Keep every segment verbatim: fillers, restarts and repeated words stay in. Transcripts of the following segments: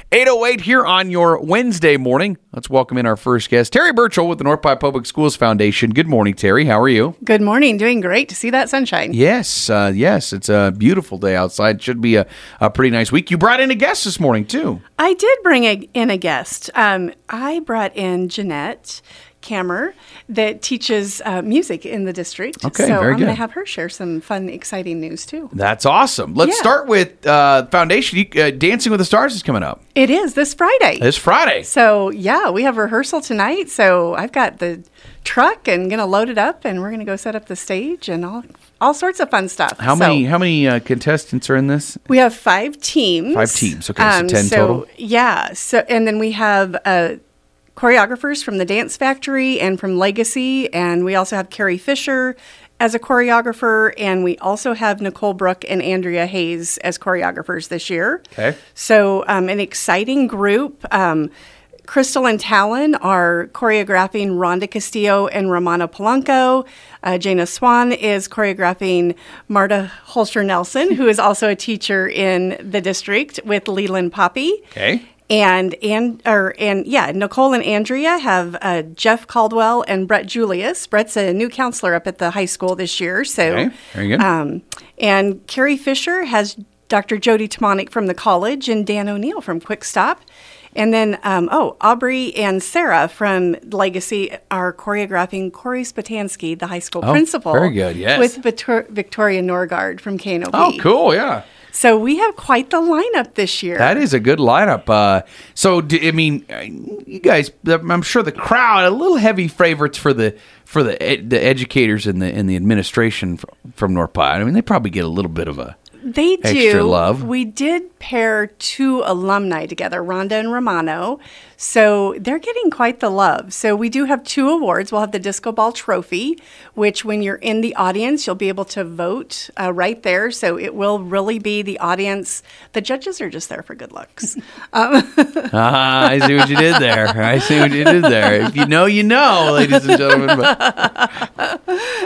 eight oh eight here on your Wednesday morning. Let's welcome in our first guest, Terry Burchell with the North Platte Public Schools Foundation. Good morning, Terry. How are you? Good morning. Doing great to see that sunshine. Yes, uh, yes. It's a beautiful day outside. Should be a, a pretty nice week. You brought in a guest this morning, too. I did bring a, in a guest. Um, I brought in Jeanette Kammer that teaches uh, music in the district. Okay, so very I'm good. going to have her share some fun, exciting news, too. That's awesome. Let's Yeah. start with uh, Foundation. You- Uh, Dancing with the Stars is coming up. It is this Friday. This Friday. So, yeah, we have rehearsal tonight. So I've got the truck and going to load it up, and we're going to go set up the stage and all all sorts of fun stuff. How So many How many uh, contestants are in this? We have five teams. Five teams. Okay, so ten so, total? Yeah. So, and then we have uh, choreographers from the Dance Factory and from Legacy, and we also have Carrie Fisher as a choreographer, and we also have Nicole Brook and Andrea Hayes as choreographers this year. Okay. So um, an exciting group. Um, Crystal and Talon are choreographing Rhonda Castillo and Romana Polanco. Uh, Jana Swan is choreographing Marta Holster-Nelson, who is also a teacher in the district with Leland Poppy. Okay. And and or and yeah, Nicole and Andrea have uh, Jeff Caldwell and Brett Julius. Brett's a new counselor up at the high school this year. So, Okay, very good. Um, and Carrie Fisher has Doctor Jody Timonik from the college and Dan O'Neill from Quick Stop. And then, um, oh, Aubrey and Sarah from Legacy are choreographing Corey Spatansky, the high school Oh, principal. very good, yes. With Victor- Victoria Norgard from K N O P. Oh, cool, yeah. So we have quite the lineup this year. That is a good lineup. Uh, so, d- I mean, uh, you guys, I'm sure the crowd, a little heavy favorites for the for the ed- the educators and the and the administration from, from North Platte. I mean, they probably get a little bit of a They do. extra love. We did pair two alumni together, Rhonda and Romano. So they're getting quite the love. So we do have two awards. We'll have the Disco Ball Trophy, which when you're in the audience, you'll be able to vote uh, right there. So it will really be the audience. The judges are just there for good looks. um, Ah, I see what you did there. I see what you did there. If you know, you know, ladies and gentlemen. But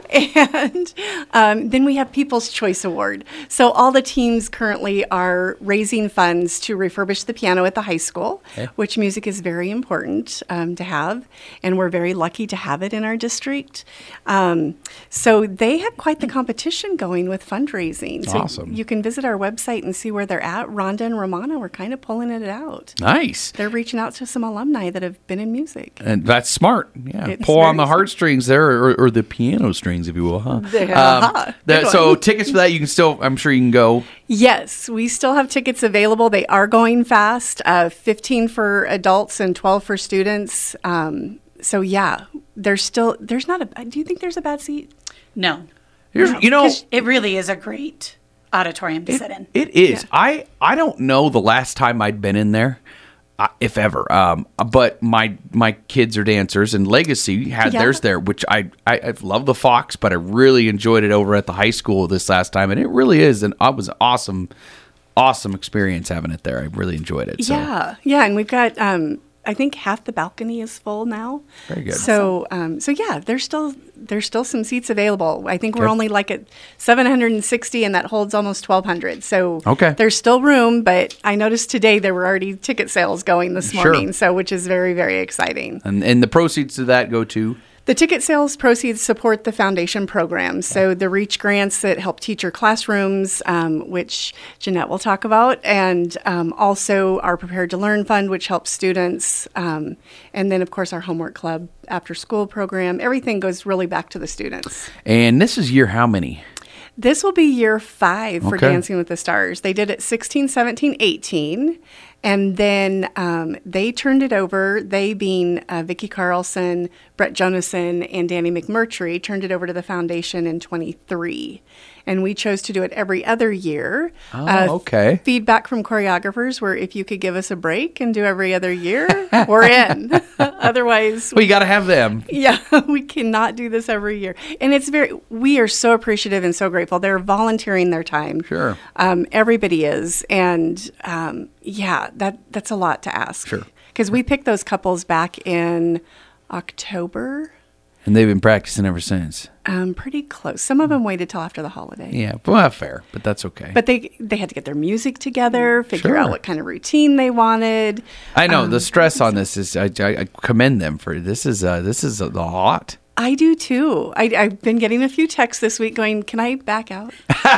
And um, then we have People's Choice Award. So all the teams currently are raising funds to refurbish the piano at the high school, Okay. which music is very important um, to have. And we're very lucky to have it in our district. Um, so they have quite the competition going with fundraising. So Awesome. you can visit our website and see where they're at. Rhonda and Romana were kind of pulling it out. nice. They're reaching out to some alumni that have been in music. And that's smart. Yeah, It's pull on very the heartstrings there, or, or the piano strings, if you will, huh? There- Um, aha, that- good so one. tickets for that, you can still, I'm sure you can go. Yes, we still have tickets available. They are going fast. Uh, fifteen for adults and twelve for students. Um, so yeah, there's still there's not a. Do you think there's a bad seat? No. Here's, No, you know, 'cause it really is a great auditorium to sit in. it is. Yeah. I I don't know the last time I'd been in there, uh, if ever. Um, but my my kids are dancers, and Legacy had Yeah. theirs there, which I I I've loved the Fox, but I really enjoyed it over at the high school this last time, and it really is, and it was awesome. Awesome experience having it there. I really enjoyed it. So. Yeah, yeah, and we've got. Um, I think half the balcony is full now. Very good. So, um, so yeah, there's still there's still some seats available. I think we're Okay. only like at seven hundred sixty, and that holds almost twelve hundred. So, Okay. there's still room. But I noticed today there were already ticket sales going this Sure. morning, so which is very very exciting. And and the proceeds to that go to. The ticket sales proceeds support the foundation programs. So the REACH grants that help teacher classrooms, um, which Jeanette will talk about, and um, also our Prepared to Learn Fund, which helps students. Um, and then, of course, our Homework Club after school program. Everything goes really back to the students. And this is year how many? This will be year five for Okay. Dancing with the Stars. They did it sixteen, seventeen, eighteen. And then um, they turned it over, they being uh, Vicki Carlson, Brett Jonason, and Danny McMurtry, turned it over to the foundation in twenty-three. And we chose to do it every other year. Oh, okay. Feedback from choreographers were if you could give us a break and do every other year, we're in. Otherwise, Well, you got to have them. yeah, we cannot do this every year. And it's very, we are so appreciative and so grateful. They're volunteering their time. Sure. Um, everybody is. And um, yeah, that that's a lot to ask. Sure. Because we picked those couples back in October. And they've been practicing ever since. Um, pretty close. Some of them waited till after the holiday. Yeah, well, fair, but that's okay. But they they had to get their music together, figure Sure. out what kind of routine they wanted. I know Um, the stress on this is. I, I, I commend them for this. Is uh, this is a lot. I do too. I, I've been getting a few texts this week going, "Can I back out?"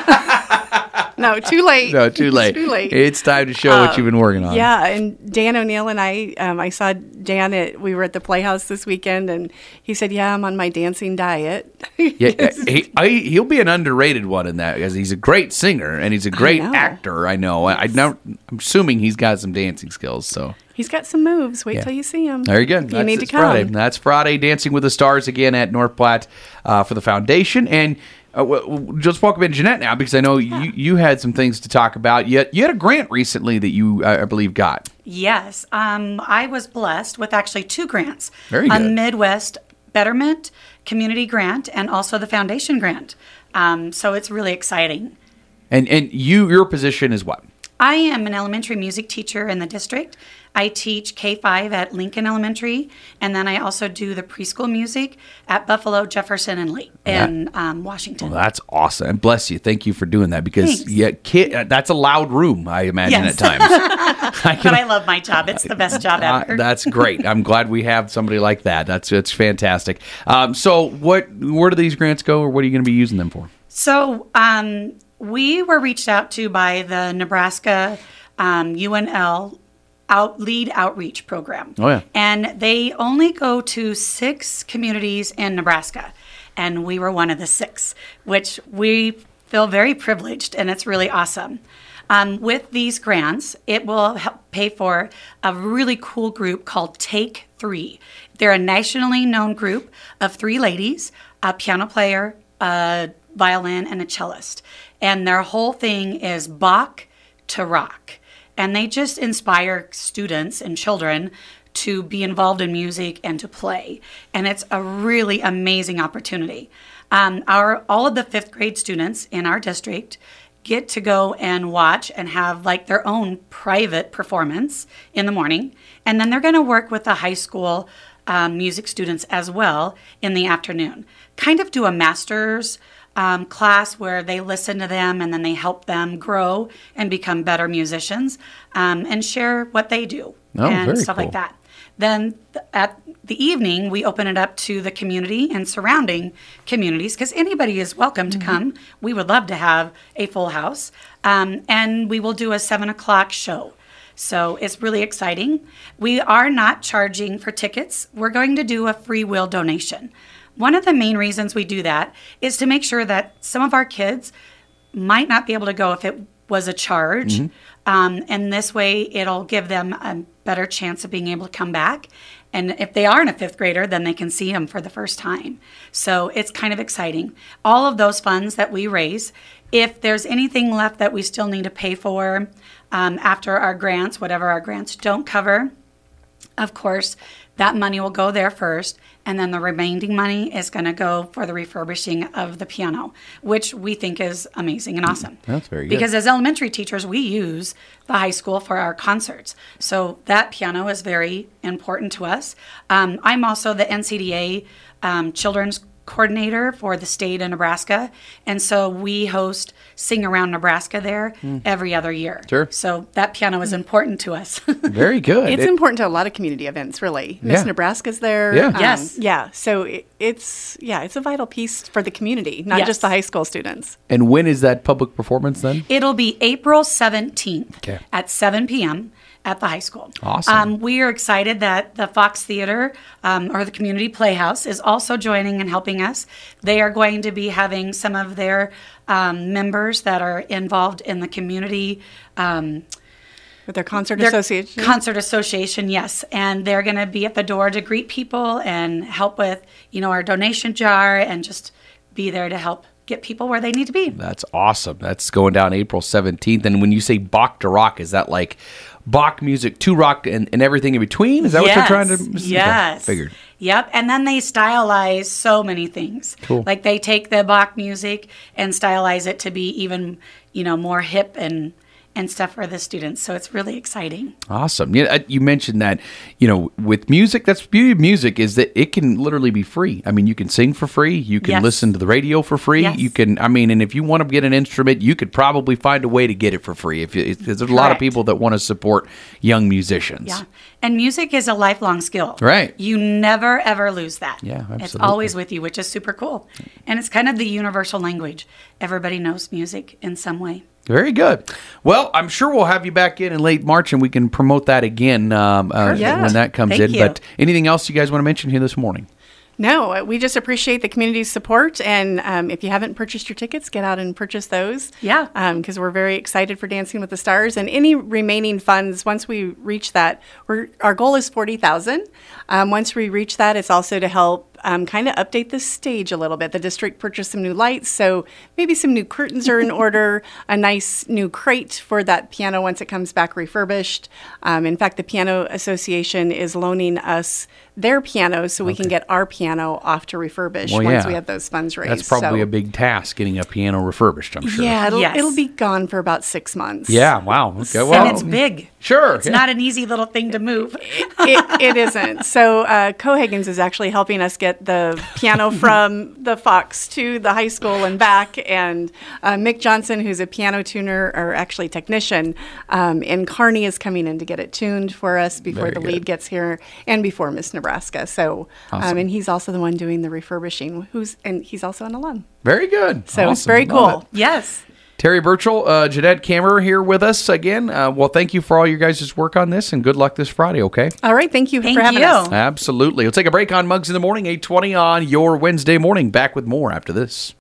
No, too late. No, too late. too late. It's time to show what you've been working on. Yeah, and Dan O'Neill and I, um, I saw Dan at, we were at the Playhouse this weekend, and he said, yeah, I'm on my dancing diet. Yeah, he, I, he'll be an underrated one in that because he's a great singer and he's a great know. actor. I know. I, I know. I'm assuming he's got some dancing skills. So He's got some moves. Wait Yeah. till you see him. there you go. You That's, need to it's come. Friday. That's Friday. Dancing with the Stars again at North Platte uh, for the foundation. And uh, w- w- just welcome in Jeanette now because I know you, you had some things to talk about. You had, you had a grant recently that you, uh, I believe, got. Yes, um, I was blessed with actually two grants. Very A good. Midwest Betterment Community Grant and also the Foundation Grant. Um, so it's really exciting. And and you your position is what? I am an elementary music teacher in the district. I teach K five at Lincoln Elementary, and then I also do the preschool music at Buffalo, Jefferson, and Lake in um, Washington. Well, that's awesome. And bless you. Thank you for doing that because Thanks. yeah, kid, uh, that's a loud room, I imagine Yes. at times. I But I love my job. It's the best job Uh, ever. that's great. I'm glad we have somebody like that. That's that's fantastic. Um, so, what where do these grants go, or what are you going to be using them for? So um, we were reached out to by the Nebraska um, U N L out, Lead Outreach Program. Oh, yeah. And they only go to six communities in Nebraska. And we were one of the six, which we feel very privileged, and it's really awesome. Um, with these grants, it will help pay for a really cool group called Take Three. They're a nationally known group of three ladies, a piano player, a violin, and a cellist. And their whole thing is Bach to rock. And they just inspire students and children to be involved in music and to play. And it's a really amazing opportunity. Um, our all of the fifth grade students in our district get to go and watch and have like their own private performance in the morning. And then they're going to work with the high school um, music students as well in the afternoon. Kind of do a master's um, class where they listen to them and then they help them grow and become better musicians um, and share what they do Oh, and very stuff cool. like that. Then th- at the evening, we open it up to the community and surrounding communities because anybody is welcome to come. We would love to have a full house. Um, and we will do a seven o'clock show. So it's really exciting. We are not charging for tickets. We're going to do a free will donation. One of the main reasons we do that is to make sure that some of our kids might not be able to go if it was a charge. Um, and this way, it'll give them a better chance of being able to come back. And if they aren't a fifth grader, then they can see them for the first time. So it's kind of exciting. All of those funds that we raise, if there's anything left that we still need to pay for um, after our grants, whatever our grants don't cover, of course, that money will go there first, and then the remaining money is going to go for the refurbishing of the piano, which we think is amazing and awesome. That's very good. Because as elementary teachers, we use the high school for our concerts. So that piano is very important to us. Um, I'm also the N C D A um, Children's Coordinator for the state of Nebraska. And so we host Sing Around Nebraska there every other year. Sure. So that piano is important to us. Very good. It's It- important to a lot of community events, really. Miss Yeah. Nebraska's there. Yeah. Yes. Yeah. So it, it's yeah, it's a vital piece for the community, not Yes. just the high school students. and when is that public performance then? It'll be April seventeenth Okay. at seven p.m. at the high school. Awesome. Um, we are excited that the Fox Theater um, or the Community Playhouse is also joining and helping us. They are going to be having some of their um, members that are involved in the community um, With their concert their association. Concert association, yes. And they're going to be at the door to greet people and help with, you know, our donation jar and just be there to help get people where they need to be. That's awesome. That's going down April seventeenth. And when you say Bach to rock, is that like Bach music to rock and, and everything in between? Is that what they're trying to? Okay, Yes. Figured. Yep. And then they stylize so many things. Cool. Like they take the Bach music and stylize it to be even, you know, more hip and and stuff for the students. So it's really exciting. Awesome. Yeah, uh, you mentioned that, you know, with music, that's the beauty of music is that it can literally be free. I mean, you can sing for free. You can Yes. listen to the radio for free. Yes. You can, I mean, and if you want to get an instrument, you could probably find a way to get it for free. If you, if, there's a lot of Correct. people that want to support young musicians. Yeah. And music is a lifelong skill. Right. You never, ever lose that. Yeah, It's absolutely. always with you, which is super cool. And it's kind of the universal language. Everybody knows music in some way. Very good. Well, I'm sure we'll have you back in in late March and we can promote that again um, uh, Yeah. when that comes Thank in. you. But anything else you guys want to mention here this morning? No, we just appreciate the community's support. And um, if you haven't purchased your tickets, get out and purchase those. Yeah. Because we're very excited for Dancing with the Stars. And any remaining funds, once we reach that, we're, our goal is forty thousand dollars. Um, once we reach that, it's also to help um, kind of update the stage a little bit. The district purchased some new lights, so maybe some new curtains are in order, a nice new crate for that piano once it comes back refurbished. Um, in fact, the Piano Association is loaning us their pianos so we can get our piano off to refurbish Well, once yeah. we have those funds raised. That's probably So- a big task getting a piano refurbished, I'm sure. Yeah, it'll, Yes. it'll be gone for about six months. Yeah, wow. Okay, well, and it's big. Sure. It's not an easy little thing to move. it, it isn't. So uh, Cohagen's is actually helping us get the piano from the Fox to the high school and back. And uh, Mick Johnson, who's a piano tuner, or actually technician, um, in Kearney is coming in to get it tuned for us before Very the good. lead gets here and before Miss Nebraska. So, Awesome. um, and he's also the one doing the refurbishing. Who's and he's also an alum. Very good. So it's Awesome. very Love cool. it. Yes. Terry Burchell, uh, Jeanette Kammerer here with us again. Uh, well, thank you for all your guys' work on this, and good luck this Friday, okay? All right. Thank you Thank for having you. us. Absolutely. We'll take a break on Mugs in the Morning, eight twenty on your Wednesday morning. Back with more after this.